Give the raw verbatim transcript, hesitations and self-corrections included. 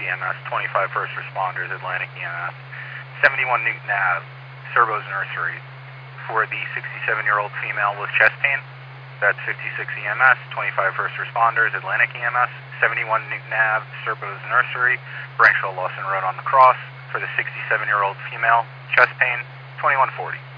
M S, twenty-five first responders, Atlantic E M S, seventy-one Newton Ave, Serbo's Nursery, for the sixty-seven-year-old female with chest pain. That's fifty-six E M S, twenty-five first responders, Atlantic E M S, seventy-one Newton Ave, Serbo's Nursery, Branchville Lawson Road on the Cross, for the sixty-seven-year-old female, chest pain, twenty-one forty.